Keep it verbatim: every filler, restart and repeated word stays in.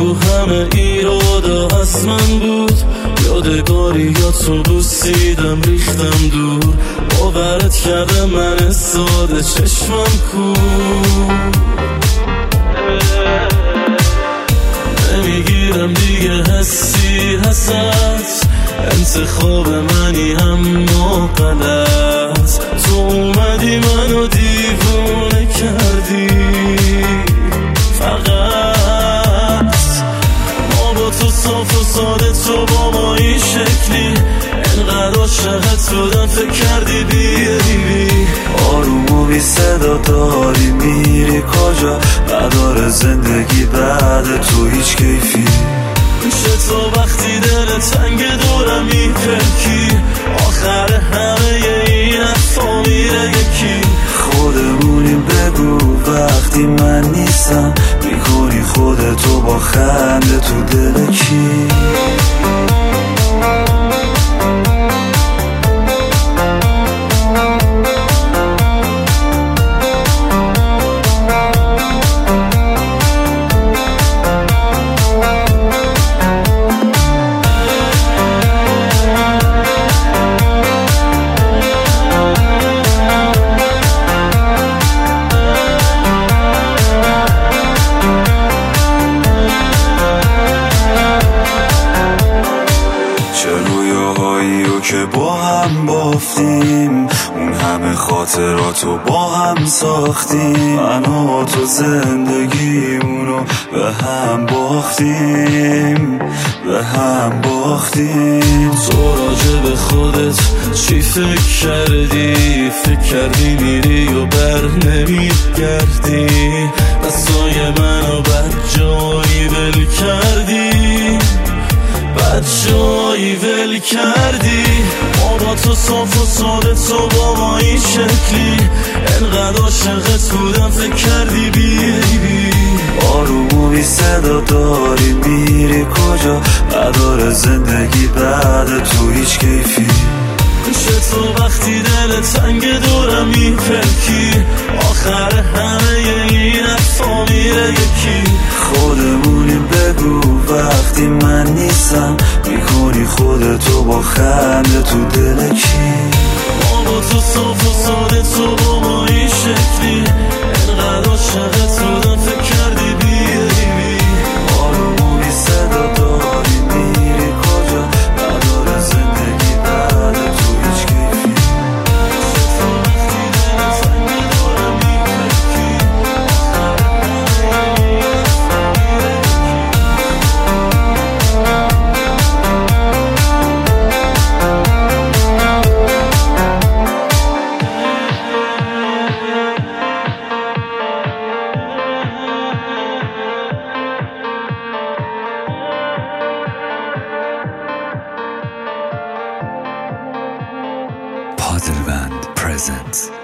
بگو همه ایرادا از من بود، یادگاریاتو بوسیدم ریختم دور، باورت کرده من ساده چشمم کور. نمیگیرم دیگه حسی هست، انتخاب منی اما غلط. تو اومدی منو دیوونه کردی، فقط ما با تو صاف و ساده، تو با ما این شکلی، انقدر عاشقت بودم فکر کردی بیایی. آروم و بی صدا داری میری کجا، نداره زندگی بعد تو هیچ کیفی. میشه تو وقتی دل تنگ دورم میپکی، آخر همه این حرفا میره یکی. خودمونیم بگو وقتی من نیستم، میکنی خودتو با خنده تو دل کی. که با هم بافتیم، اون همه خاطراتو با هم ساختیم، من و تو زندگیمونو به هم باختیم، به هم باختیم. تو راجع به خودت چی فکر کردی؟ فکر کردی میری و بر نمیگردی، دستای منو بد جایی ول کردی، بد جایی ول کردی. ما با تو صاف و ساده، تو با ما این شکلی، انقدر عاشقت بودم فکر کردی بیایی. آروم و بی صدا داری میری کجا، نداره زندگی بعد تو هیچ کیفی. میشه تو وقتی دل تنگ دورم میپکی، آخر همه این حرفا میره یکی. خودمونیم بگو وقتی من نیستم، میکنی خودتو با خنده تو دل کی. ما با تو صاف و ساده، تو با ما این شکلی، انقدر عاشقت بودم فکر کردی بیایی. آروم و بی صدا داری میری کجا، نداره زندگی بعد تو هیچ کیفی. Padelband presents